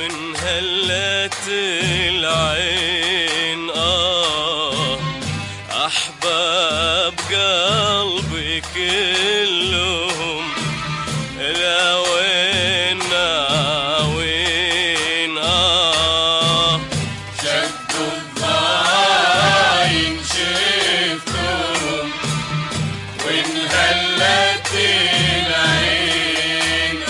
وانهلت العين أحباب قلبي كلهم لا وين ناوين شدوا الضاين شفتهم وانهلت العين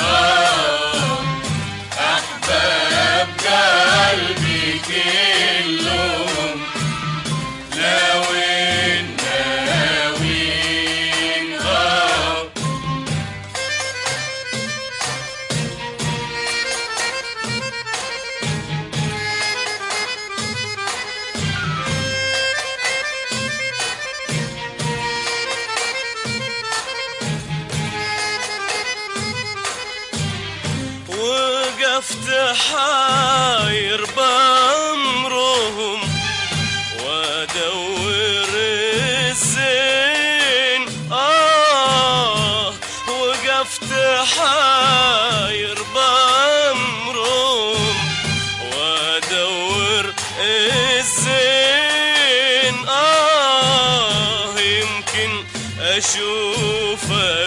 أحباب قلبي كلهم لا وين ناوين وقفت حاير بأمرهم وادور الزين وقفت حاير بأمرهم وادور الزين يمكن أشوف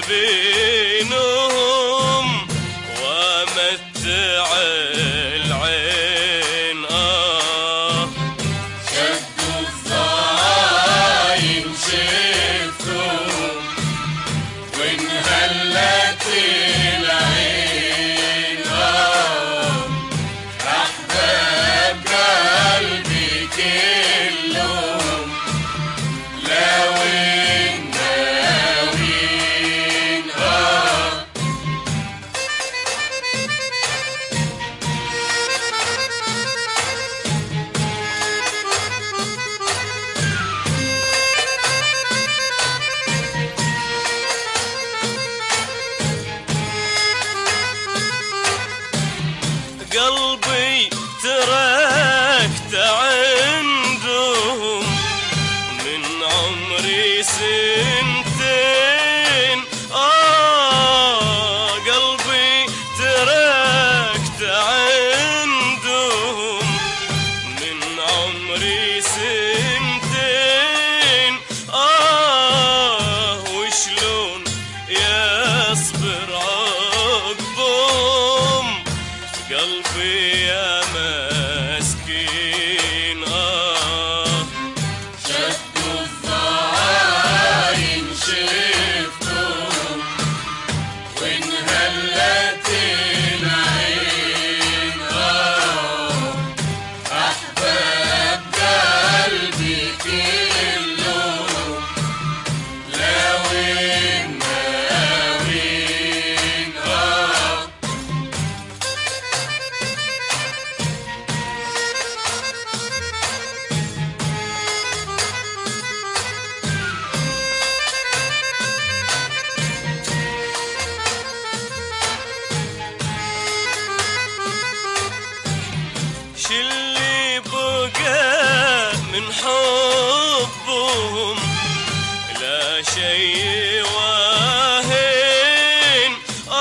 بينهم ومتع العين شدوا الضاين شفتهم وانهلت العين أحباب قلبي كلهم لا وين ناوين قلبي تركت عندهم من عمري سنتين قلبي تركت عندهم من عمري سنتين وشلون يصبر عقبهم قلبي يا مسكين شدوا الضاين شفتهم وانهلت العين أحباب قلبي كلهم لا وين ناوين شلي بقى من حبهم لا شيء واهين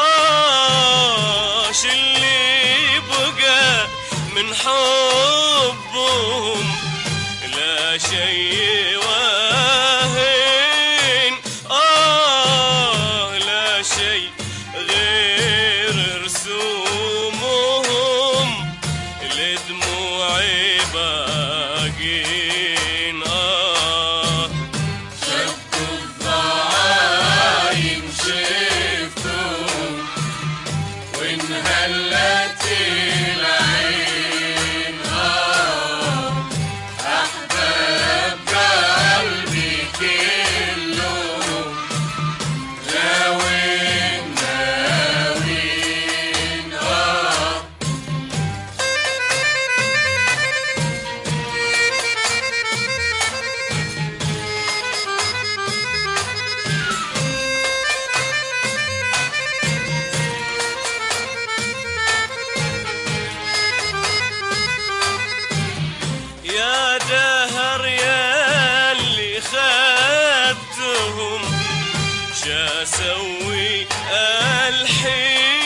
شلي بقى من حبهم لا شيء واهين لا شيء غير رسومهم لدموعي باقين شدوا الضاين شفتهم وانهلت العين أحباب قلبي كلهم لا وين ناوين يا دهر يا اللي خدتهم شا اسوي الحين